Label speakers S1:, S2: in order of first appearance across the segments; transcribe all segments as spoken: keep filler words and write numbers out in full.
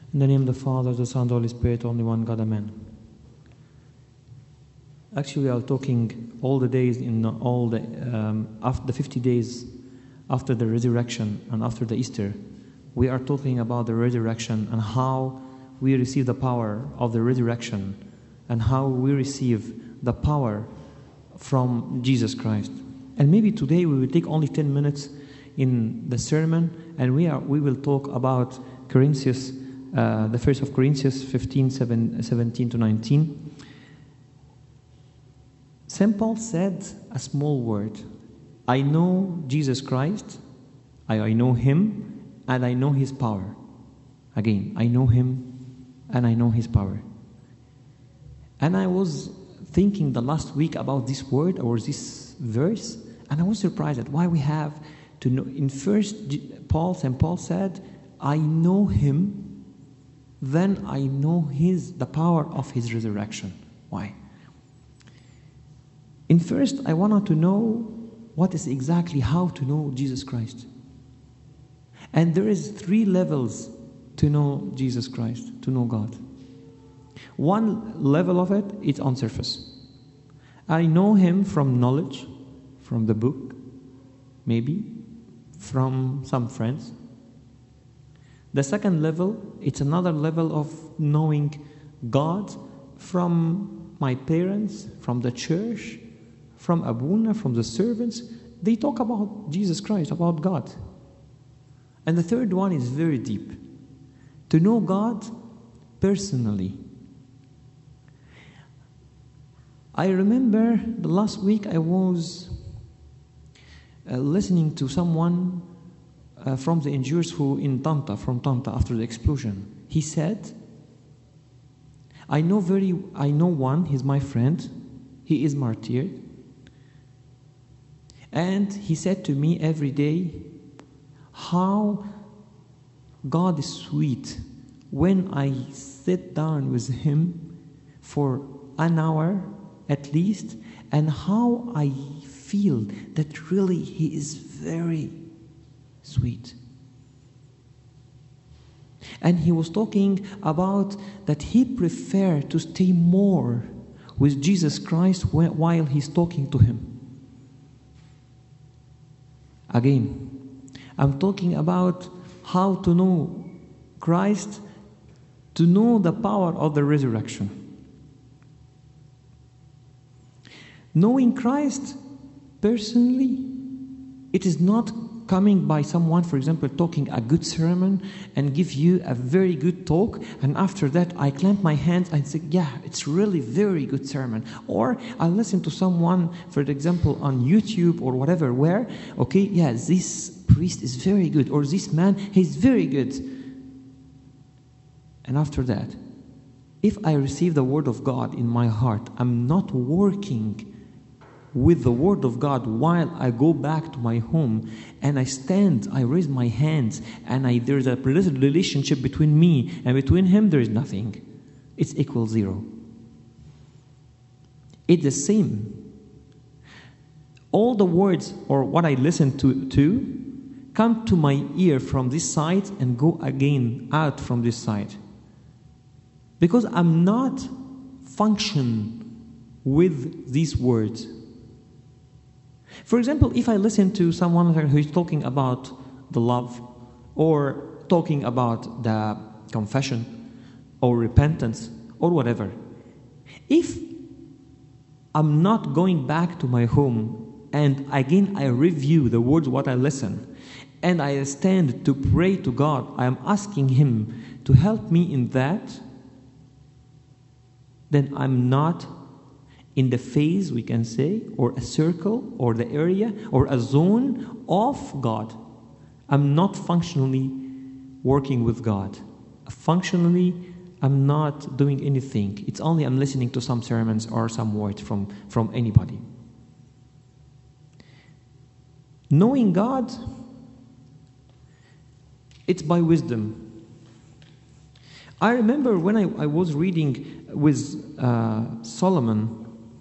S1: In the name of the Father, the Son, the Holy Spirit, only one God, Amen. Actually, we are talking all the days in all the um, after the fifty days after the resurrection and after the Easter. We are talking about the resurrection and how we receive the power of the resurrection and how we receive the power from Jesus Christ. And maybe today we will take only ten minutes in the sermon, and we are we will talk about Corinthians, uh, the first of Corinthians fifteen, seventeen to nineteen. Saint Paul said a small word. I know Jesus Christ, I, I know Him, and I know His power. Again, I know Him, and I know His power. And I was thinking the last week about this word or this verse, and I was surprised at why we have to know. In first Paul, Saint Paul said, I know Him, then I know His the power of His resurrection. Why? In first, I wanted to know what is exactly how to know Jesus Christ. And there is three levels to know Jesus Christ, to know God. One level of it is on surface. I know Him from knowledge, from the book, maybe, from some friends. The second level, it's another level of knowing God from my parents, from the church, from Abuna, from the servants. They talk about Jesus Christ, about God. And the third one is very deep. To know God personally. I remember the last week I was uh, listening to someone uh, from the N G Os who in Tanta, from Tanta after the explosion. He said, I know very, I know one, he's my friend, he is martyred. And he said to me every day, how God is sweet when I sit down with Him for an hour at least, and how I feel that really He is very sweet. And he was talking about that he preferred to stay more with Jesus Christ while he's talking to Him. Again, I'm talking about how to know Christ, to know the power of the resurrection. Knowing Christ personally, it is not coming by someone, for example, talking a good sermon and give you a very good talk, and after that I clamp my hands and say, yeah, it's really very good sermon. Or I listen to someone, for example, on YouTube or whatever, where, okay, yeah, this priest is very good, or this man, he's very good. And after that, if I receive the word of God in my heart, I'm not working with the word of God while I go back to my home and I stand, I raise my hands, and I, there's a relationship between me and between Him, there is nothing. It's equal zero. It's the same. All the words or what I listen to, to come to my ear from this side and go again out from this side. Because I'm not function with these words. For example, if I listen to someone who is talking about the love, or talking about the confession, or repentance, or whatever, if I'm not going back to my home and again I review the words what I listen, and I stand to pray to God, I am asking Him to help me in that, then I'm not in the phase, we can say, or a circle, or the area, or a zone of God. I'm not functionally working with God. Functionally, I'm not doing anything. It's only I'm listening to some sermons or some words from, from anybody. Knowing God, it's by wisdom. I remember when I, I was reading with uh, Solomon.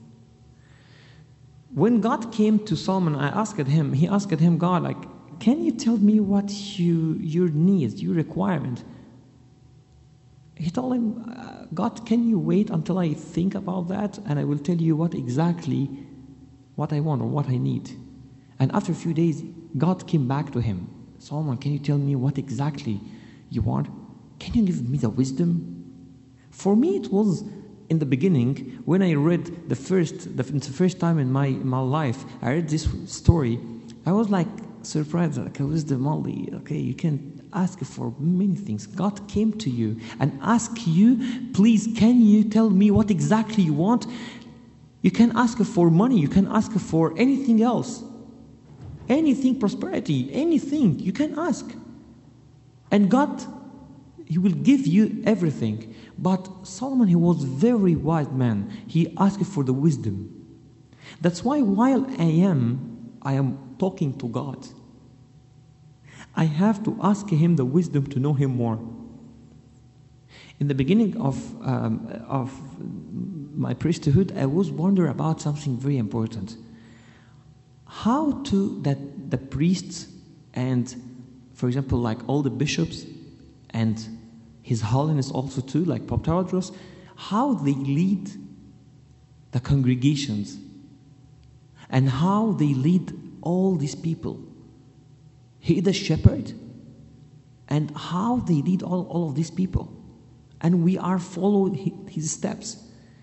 S1: When God came to Solomon, I asked him, he asked him, God, like, can you tell me what you, your needs, your requirement? He told him, uh, God, can you wait until I think about that, and I will tell you what exactly what I want or what I need. And after a few days, God came back to him. Solomon, can you tell me what exactly you want? Can you give me the wisdom? For me, it was in the beginning, when I read the first, the, the first time in my, in my life, I read this story, I was like surprised, like, wisdom only, okay, you can ask for many things. God came to you and asked you, please, can you tell me what exactly you want? You can ask for money, you can ask for anything else. Anything, prosperity, anything, you can ask. And God, He will give you everything. But Solomon, he was a very wise man. He asked for the wisdom. That's why while I am, I am talking to God, I have to ask Him the wisdom to know Him more. In the beginning of, um, of my priesthood, I was wondering about something very important. How to, that the priests and, for example, like all the bishops and His Holiness also too, like Pope Tawadros, how they lead the congregations and how they lead all these people. He is the shepherd, and how they lead all, all of these people. And we are following his steps.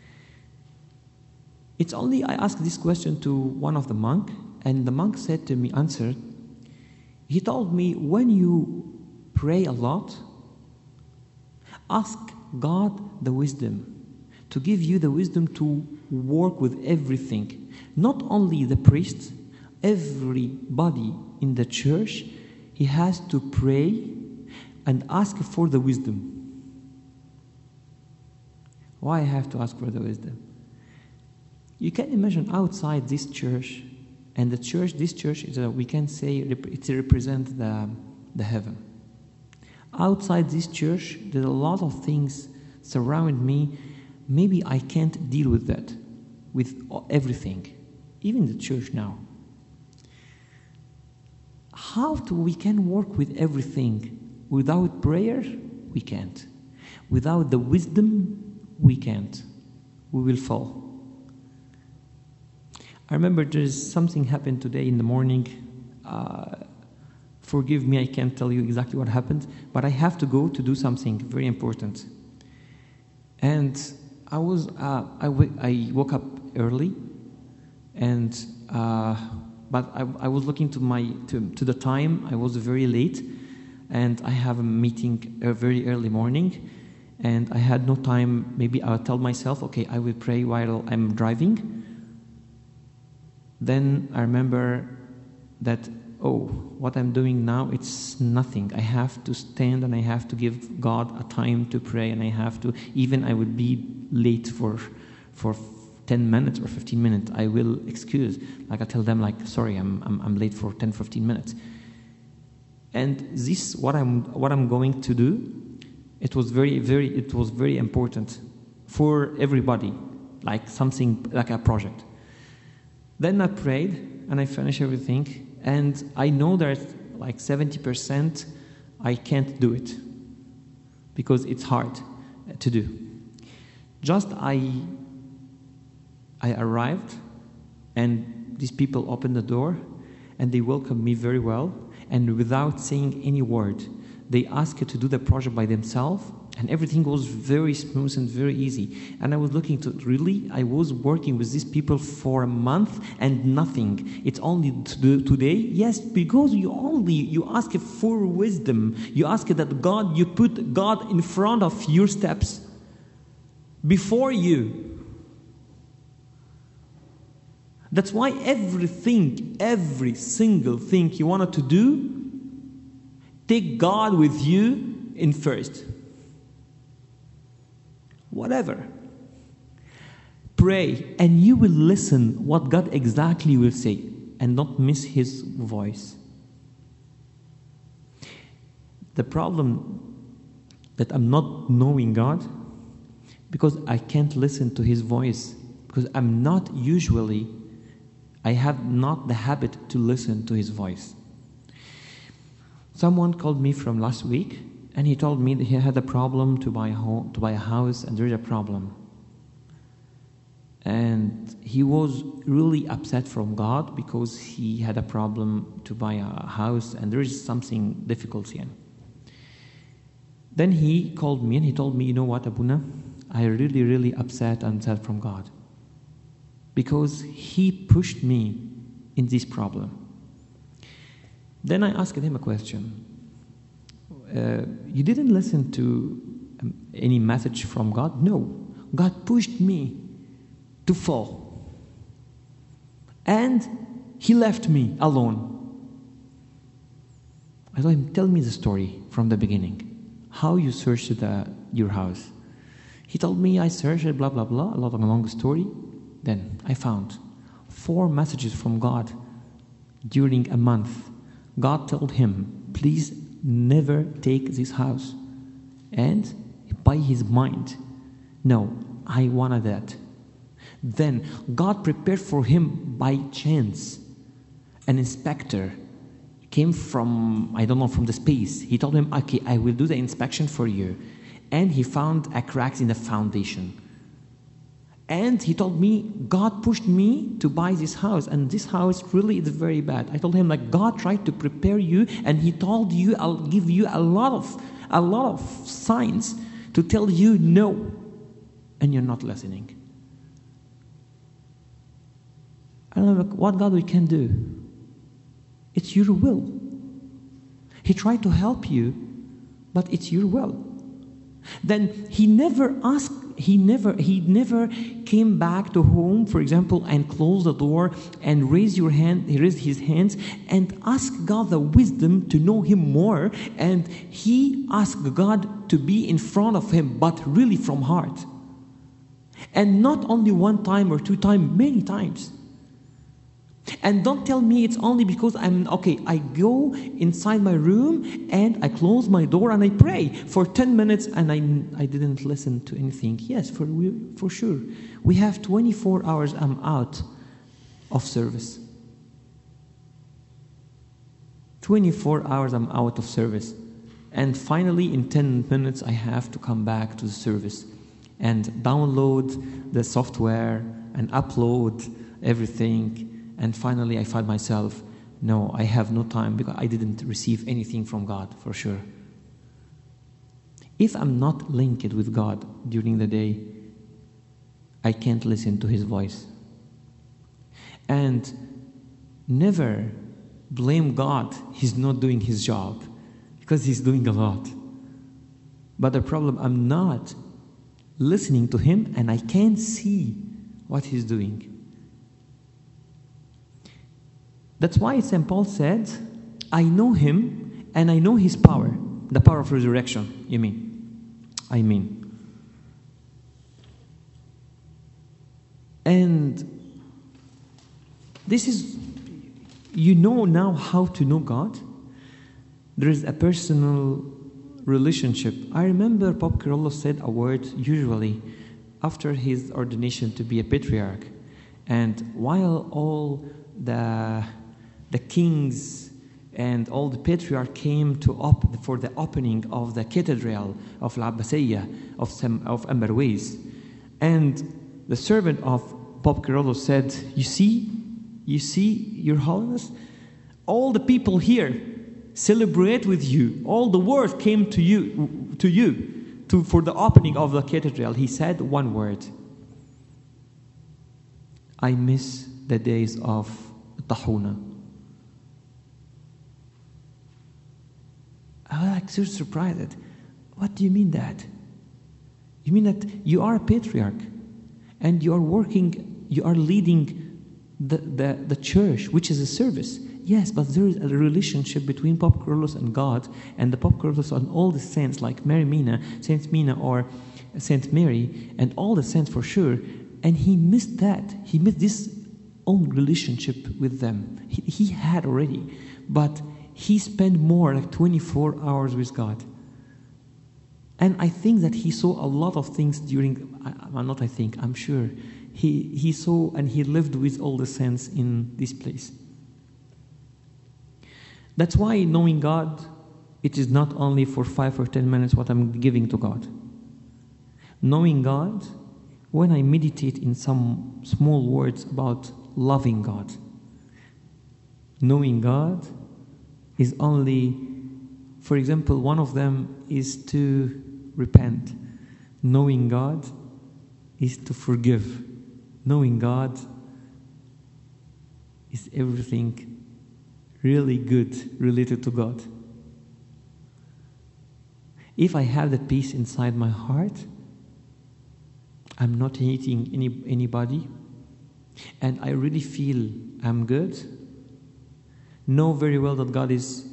S1: It's only I asked this question to one of the monks, and the monk said to me, answered, he told me, when you pray a lot, ask God the wisdom, to give you the wisdom to work with everything. Not only the priests, everybody in the church, he has to pray and ask for the wisdom. Why I have to ask for the wisdom? You can imagine outside this church, and the church, this church is a, we can say it represents the, the heaven. Outside this church, there's a lot of things surrounding me. Maybe I can't deal with that, with everything, even the church now. How do we can work with everything? Without prayer, we can't. Without the wisdom, we can't. We will fall. I remember there's something happened today in the morning. Uh, forgive me, I can't tell you exactly what happened, but I have to go to do something very important. And I was, uh, I, w- I woke up early, and uh, but I, I was looking to my to, to the time. I was very late, and I have a meeting a very early morning, and I had no time. Maybe I'll tell myself, okay, I will pray while I'm driving. Then I remember that, oh, what I'm doing now, it's nothing. I have to stand and I have to give God a time to pray, and I have to, even I would be late for for ten minutes or fifteen minutes, I will excuse. Like I tell them, like, sorry, I'm I'm, I'm late for ten, fifteen minutes. And this, what I'm what I'm going to do, it was very, very, it was very important for everybody, like something, like a project. Then I prayed, and I finished everything, and I know that like seventy percent I can't do it, because it's hard to do. Just I, I arrived, and these people opened the door, and they welcomed me very well, and without saying any word, they asked to do the project by themselves, and everything was very smooth and very easy. And I was looking to, really, I was working with these people for a month and nothing. It's only today, yes, because you only, you ask for wisdom. You ask that God, you put God in front of your steps, before you. That's why everything, every single thing you wanted to do, take God with you in first. Whatever. Pray, and you will listen what God exactly will say, and not miss His voice. The problem that I'm not knowing God, because I can't listen to His voice, because I'm not usually, I have not the habit to listen to His voice. Someone called me from last week, And he told me that he had a problem to buy a home, to buy a house, and there is a problem. And he was really upset from God because he had a problem to buy a house, and there is something difficult here. Then he called me and he told me, you know what, Abuna, I really, really upset and sad from God because he pushed me in this problem. Then I asked him a question. Uh, you didn't listen to um, any message from God? No. God pushed me to fall. And he left me alone. I told him, tell me the story from the beginning. How you searched the, your house. He told me, I searched, blah, blah, blah, a lot of a long story. Then I found four messages from God during a month. God told him, please never take this house. And by his mind, no, I wanted that. Then God prepared for him by chance an inspector came from, I don't know, from the space. He told him, okay, I will do the inspection for you. And he found a crack in the foundation. And he told me, God pushed me to buy this house. And this house really is very bad. I told him, like, God tried to prepare you. And he told you, I'll give you a lot of, a lot of signs to tell you no. And you're not listening. I don't know what God we can do. It's your will. He tried to help you, but it's your will. Then he never asked, he never, he never came back to home, for example, and closed the door and raised your hand, he raised his hands and asked God the wisdom to know him more. And he asked God to be in front of him, but really from heart. And not only one time or two times, many times. And don't tell me it's only because I'm, okay, I go inside my room and I close my door and I pray for ten minutes and I, I didn't listen to anything. Yes, for, for sure. We have twenty-four hours I'm out of service. twenty-four hours I'm out of service. And finally, in ten minutes, I have to come back to the service and download the software and upload everything. And finally, I find myself, no, I have no time because I didn't receive anything from God, for sure. If I'm not linked with God during the day, I can't listen to His voice. And never blame God, He's not doing His job, because He's doing a lot. But the problem, I'm not listening to Him and I can't see what He's doing. That's why Saint Paul said, I know Him and I know His power. The power of resurrection, you mean? I mean. And this is, you know now how to know God. There is a personal relationship. I remember Pope Kyrillos said a word usually after his ordination to be a patriarch. And while all the the kings and all the patriarchs came to op- for the opening of the cathedral of La Abbasiyya of, some, of Amberways. And the servant of Pope Kyrillos said, you see, you see, Your Holiness, all the people here celebrate with you. All the world came to you, to you to, for the opening of the cathedral. He said one word, I miss the days of Tahuna. I was like so surprised. What do you mean that? You mean that you are a patriarch and you are working, you are leading the, the, the church, which is a service. Yes, but there is a relationship between Pope Kyrillos and God, and the Pope Kyrillos and all the saints like Mary Mina, Saint Mina or Saint Mary, and all the saints for sure. And he missed that. He missed this own relationship with them. He, he had already, but he spent more, like twenty-four hours with God. And I think that he saw a lot of things during, I, not I think, I'm sure. He, he saw and he lived with all the saints in this place. That's why knowing God it is not only for five or ten minutes what I'm giving to God. Knowing God, when I meditate in some small words about loving God, knowing God is only, for example, one of them is to repent. Knowing God is to forgive. Knowing God is everything really good related to God. If I have that peace inside my heart, I'm not hating any anybody, and I really feel I'm good, know very well that God is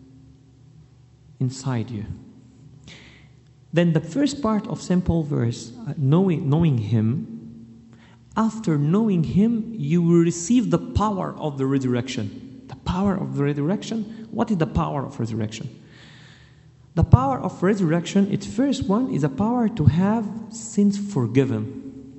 S1: inside you. Then the first part of simple verse, uh, knowing, knowing Him, after knowing Him, you will receive the power of the resurrection. The power of the resurrection? What is the power of resurrection? The power of resurrection, its first one, is a power to have sins forgiven.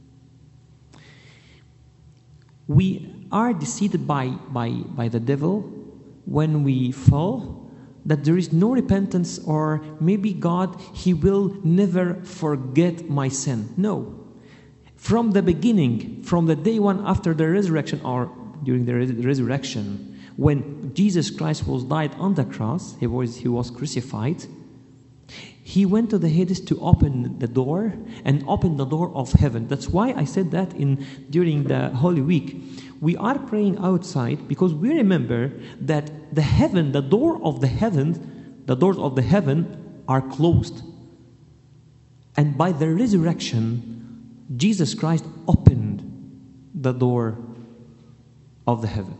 S1: We are deceived by, by, by the devil when we fall, that there is no repentance, or maybe God, He will never forget my sin. No. From the beginning, from the day one after the resurrection, or during the res- resurrection, when Jesus Christ was died on the cross, he was, he was crucified, He went to the Hades to open the door, and open the door of heaven. That's why I said that in during the Holy Week. We are praying outside because we remember that the heaven, the door of the heaven, the doors of the heaven are closed. And by the resurrection, Jesus Christ opened the door of the heaven.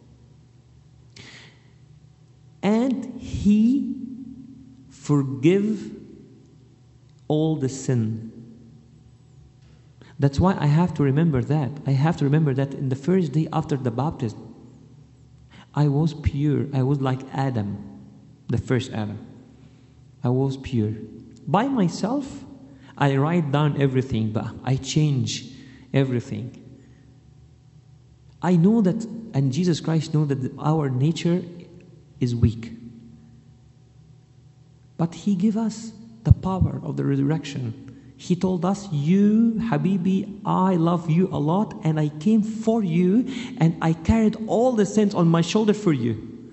S1: And He forgive all the sin. That's why I have to remember that. I have to remember that in the first day after the baptism, I was pure. I was like Adam, the first Adam. I was pure. By myself, I write down everything, but I change everything. I know that, and Jesus Christ knows that our nature is weak. But He gave us the power of the resurrection. He told us, you, Habibi, I love you a lot, and I came for you, and I carried all the sins on my shoulder for you.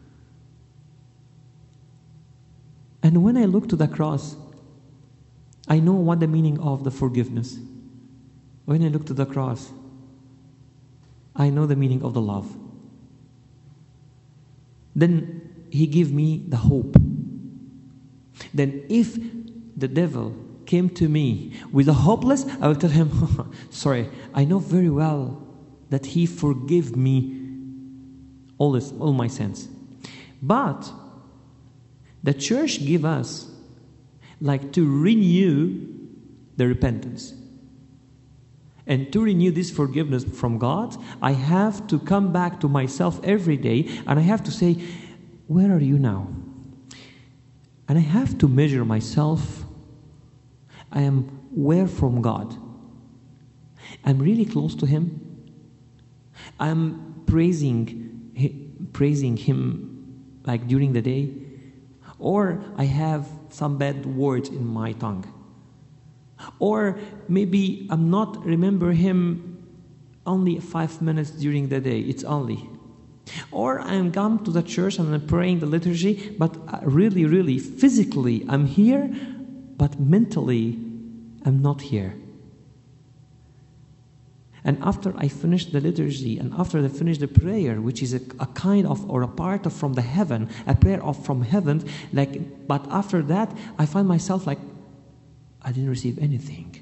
S1: And when I look to the cross, I know what the meaning of the forgiveness. When I look to the cross, I know the meaning of the love. Then He gave me the hope. Then if the devil came to me with a hopeless, I will tell him, sorry, I know very well that He forgave me all this, all my sins. But the church give us like to renew the repentance. And to renew this forgiveness from God, I have to come back to myself every day, and I have to say, where are you now? And I have to measure myself. I am where from God? I'm really close to Him. I'm praising, praising Him like during the day. Or I have some bad words in my tongue. Or maybe I'm not remember Him only five minutes during the day. It's only. Or I'm come to the church and I'm praying the liturgy, but really, really, physically I'm here, but mentally I'm not here. And after I finish the liturgy, and after I finish the prayer, which is a, a kind of, or a part of from the heaven, a prayer of from heaven, like, but after that, I find myself like, I didn't receive anything.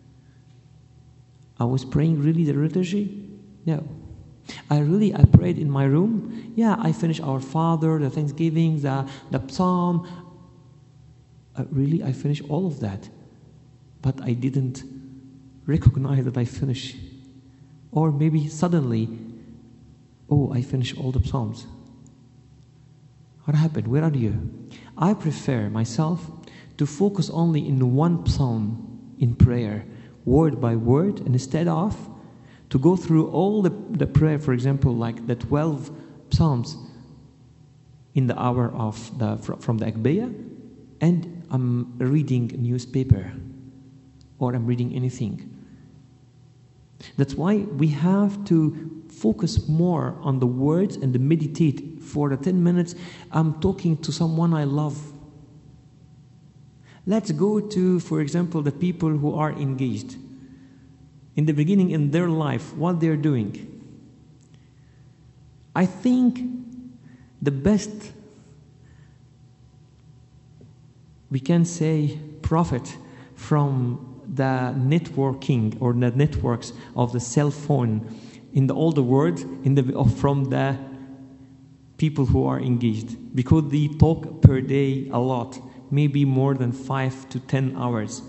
S1: I was praying really the liturgy? No. I really, I prayed in my room. Yeah, I finished Our Father, the Thanksgiving, the, the Psalm. Uh, really, I finished all of that. But I didn't recognize that I finished. Or maybe suddenly, oh, I finished all the Psalms. What happened? Where are you? I prefer myself to focus only in one psalm in prayer, word by word, and instead of to go through all the, the prayer, for example, like the twelve psalms. in the hour of the from the Akbiyah, and I'm reading a newspaper or I'm reading anything. That's why we have to focus more on the words and to meditate for the ten minutes. I'm talking to someone I love. Let's go to, for example, the people who are engaged. In the beginning in their life, what they're doing. I think the best, we can say, profit from the networking or the networks of the cell phone in the older world, in the from the people who are engaged, because they talk per day a lot, maybe more than five to ten hours.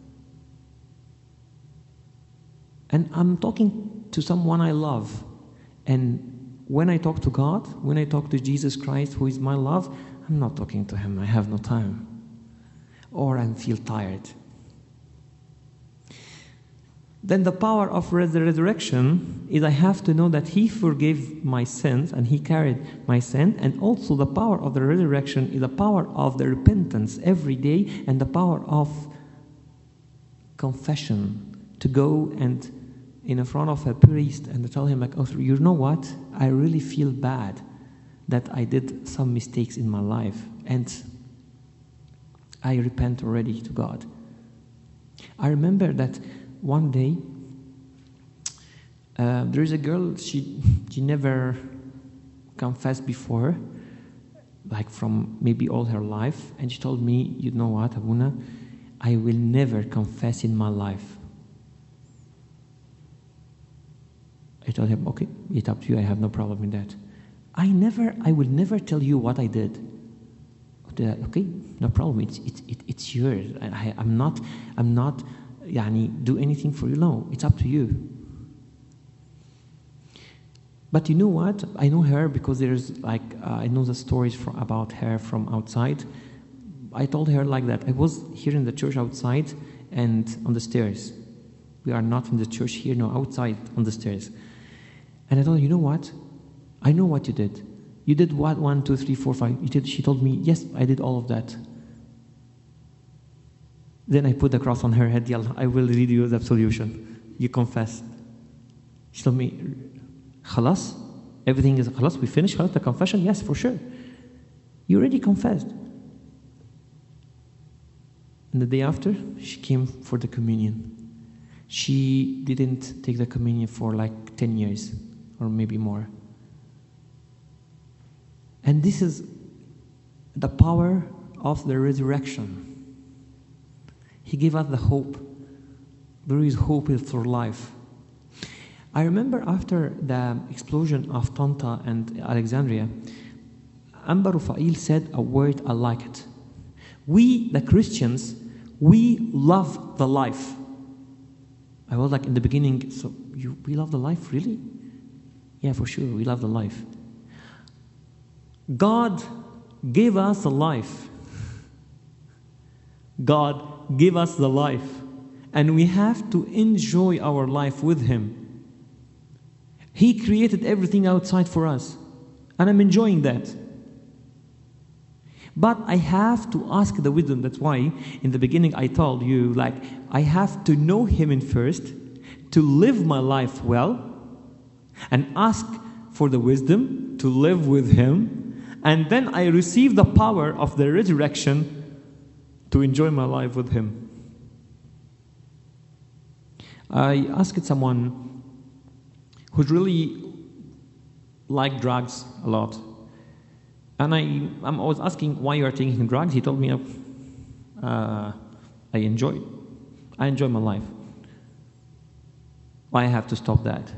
S1: And I'm talking to someone I love, and when I talk to God, when I talk to Jesus Christ, who is my love, I'm not talking to Him. I have no time, or I feel tired. Then the power of the resurrection is I have to know that He forgave my sins and He carried my sin. And also the power of the resurrection is the power of the repentance every day and the power of confession. To go and in front of a priest and to tell him, like, oh, you know what? I really feel bad that I did some mistakes in my life. And I repent already to God. I remember that one day, uh, there is a girl, she she never confessed before, like from maybe all her life, and she told me, you know what, Abuna, I will never confess in my life. I told him, okay, it's up to you, I have no problem in that. I never, I will never tell you what I did. Okay, no problem, it's it's it's yours. I, I'm not, I'm not, Yani, do anything for you. No, it's up to you. But you know what? I know her because there's like, uh, I know the stories from, about her from outside. I told her like that. I was here in the church outside and on the stairs. We are not in the church here, no, outside on the stairs. And I told her, you know what? I know what you did. You did what? One, two, three, four, five. You did. She told me, yes, I did all of that. Then I put the cross on her head. Yalla, I will read you the absolution. You confess. She told me, khalas? Everything is khalas? We finished khalas, the confession? Yes, for sure. You already confessed. And the day after, she came for the communion. She didn't take the communion for like ten years or maybe more. And this is the power of the resurrection. He gave us the hope. There is hope for life. I remember after the explosion of Tanta and Alexandria, Amba Rufail said a word, I like it. We, the Christians, we love the life. I was like in the beginning, so you, we love the life, really? Yeah, for sure, we love the life. God gave us a life. God gave us the life. And we have to enjoy our life with Him. He created everything outside for us. And I'm enjoying that. But I have to ask the wisdom. That's why in the beginning I told you, like, I have to know Him in first, to live my life well, and ask for the wisdom to live with Him. And then I receive the power of the resurrection to enjoy my life with Him. I asked someone who's really liked drugs a lot. And I, I'm always asking why you are taking drugs. He told me, uh, I enjoy it. I enjoy my life. Why I have to stop that?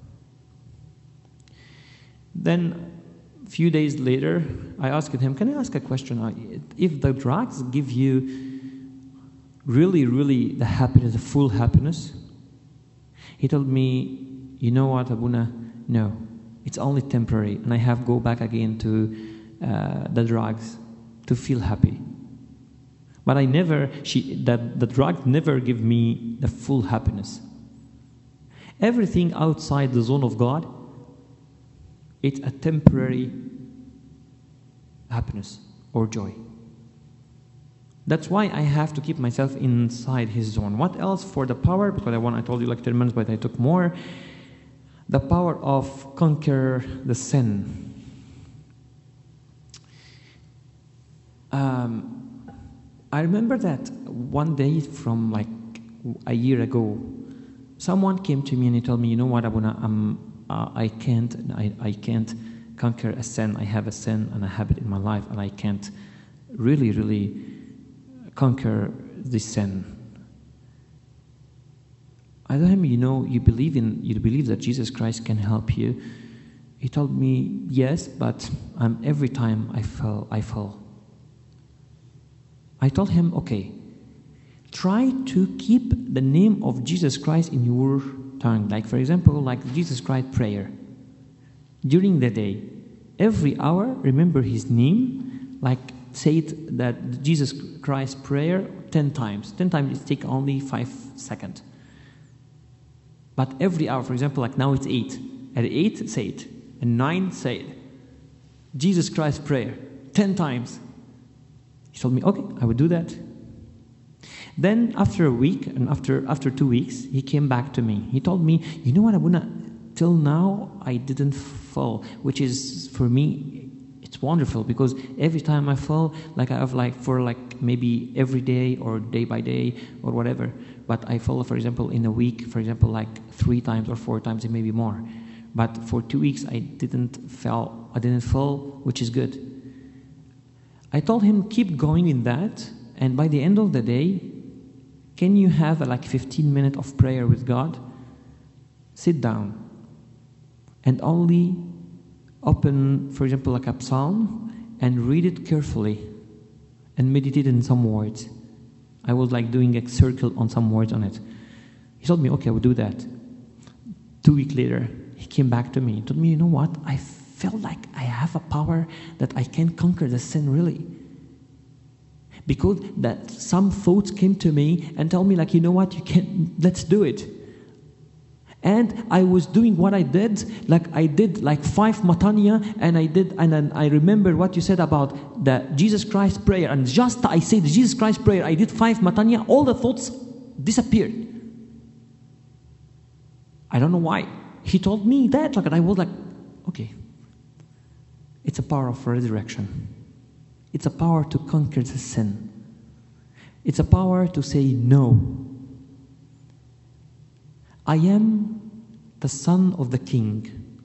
S1: Then a few days later, I asked him, can I ask a question? If the drugs give you really, really the happiness, the full happiness, he told me, you know what, Abuna? No, it's only temporary, and I have to go back again to uh, the drugs to feel happy. But I never, she, that the drugs never give me the full happiness. Everything outside the zone of God, it's a temporary happiness or joy. That's why I have to keep myself inside his zone. What else for the power? Because I want, I told you like ten minutes, but I took more. The power of conquer the sin. Um, I remember that one day from like a year ago, someone came to me and he told me, you know what, Abuna, um, uh, I can't, I, I can't conquer a sin. I have a sin and a habit in my life, and I can't really, really conquer this sin. I told him, you know, you believe in, you believe that Jesus Christ can help you. He told me, yes, but um, every time I fell, I fall. I told him, okay, try to keep the name of Jesus Christ in your tongue. Like, for example, like Jesus Christ prayer. During the day, every hour, remember his name, like say it, that Jesus Christ prayer ten times. Ten times it takes only five seconds. But every hour, for example, like now it's eight. At eight, say it. At nine, say it. Jesus Christ prayer, ten times. He told me, okay, I would do that. Then after a week, and after after two weeks, he came back to me. He told me, you know what, Abuna, till now I didn't fall, which is, for me, it's wonderful, because every time I fall, like I have like for like maybe every day or day by day or whatever, but I fall, for example, in a week, for example, like three times or four times, and maybe more. But for two weeks, I didn't fall, I didn't fall, which is good. I told him, keep going in that, and by the end of the day, can you have a, like fifteen minutes of prayer with God? Sit down and only open, for example, like a psalm and read it carefully and meditate in some words. I was like doing a circle on some words on it. He told me, okay, I will do that. Two weeks later, he came back to me. He told me, you know what? I felt like I have a power that I can conquer the sin really. Because that some thoughts came to me and told me like, you know what, you can, let's do it. And I was doing what I did, like I did like five matanya, and I did, and then I remember what you said about the Jesus Christ prayer, and just I said the Jesus Christ prayer, I did five matanya, all the thoughts disappeared. I don't know why. He told me that, like, and I was like, okay. It's a power of resurrection. It's a power to conquer the sin. It's a power to say no. I am the son of the king.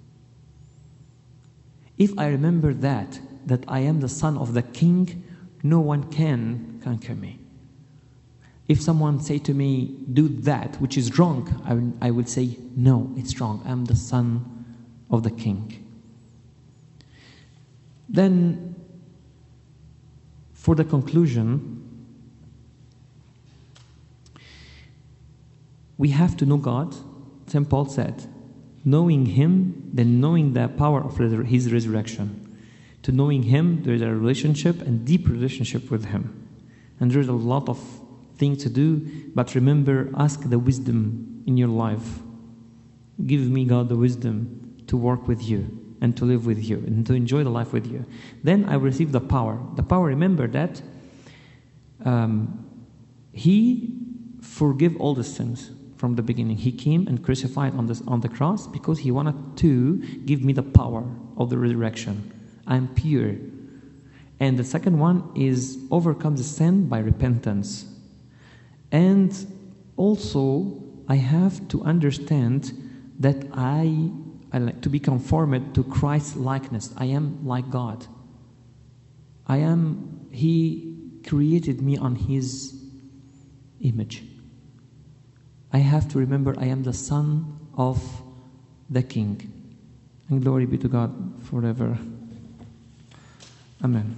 S1: If I remember that, that I am the son of the king, no one can conquer me. If someone say to me, do that, which is wrong, I will, I will say, no, it's wrong. I am the son of the king. Then, for the conclusion, we have to know God. Saint Paul said, knowing Him, then knowing the power of His resurrection. To knowing Him, there is a relationship and deep relationship with Him. And there is a lot of things to do, but remember, ask the wisdom in your life. Give me, God, the wisdom to work with you and to live with you and to enjoy the life with you. Then I will receive the power. The power, remember that um, He forgave all the sins from the beginning. He came and crucified on, this, on the cross because He wanted to give me the power of the resurrection. I'm pure. And the second one is overcome the sin by repentance. And also, I have to understand that I I like to be conformed to Christ's likeness. I am like God. I am, He created me on His image. I have to remember I am the son of the King. And glory be to God forever. Amen.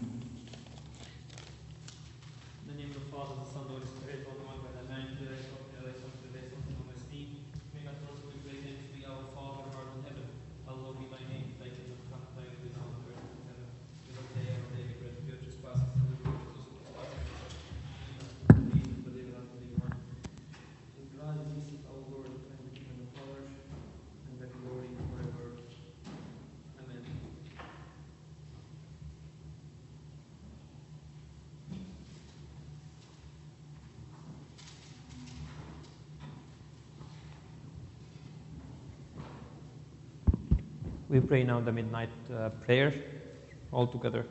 S1: We pray now the midnight uh, prayer all together.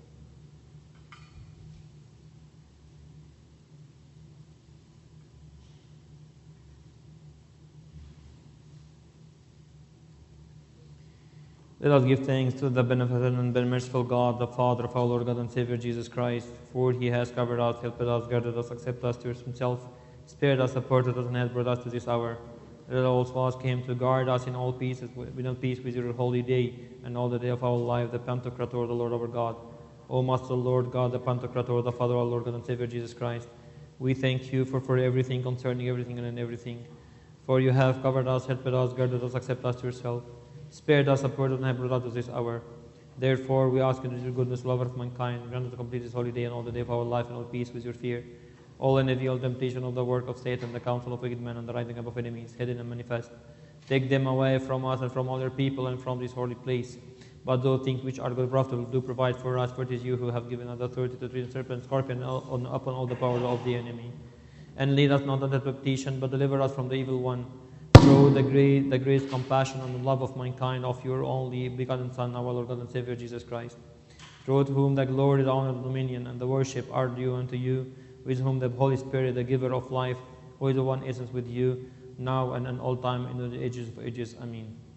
S1: Let us give thanks to the beneficent and merciful God, the Father of our Lord God and Savior Jesus Christ, for He has covered us, helped us, guarded us, accepted us to Himself, spared us, supported us, and has brought us to this hour. Let also ask Him to guard us in all peace, within peace with your holy day, and all the day of our life, the Pantocrator, the Lord our God. O Master Lord God, the Pantocrator, the Father of our Lord God and Savior Jesus Christ, we thank you for, for everything, concerning everything and in everything. For you have covered us, helped us, guarded us, accepted us to yourself, spared us, supported, and have brought us to this hour. Therefore, we ask you, with your goodness, lover of mankind, grant us to complete this holy day and all the day of our life in all peace with your fear. All envy, all temptation of the work of Satan, the counsel of wicked men, and the rising up of enemies, hidden and manifest. Take them away from us and from all your people and from this holy place. But those things which are good profitable do provide for us, for it is you who have given us authority to tread serpent and scorpion on, upon all the powers of the enemy. And lead us not into temptation, but deliver us from the evil one. Through the great, the grace, compassion, and the love of mankind of your only begotten Son, our Lord God and Savior Jesus Christ, through whom the glory, the honor, the dominion, and the worship are due unto you, with whom the Holy Spirit, the giver of life, who is the one essence with you, now and in all time, in the ages of ages. Amen.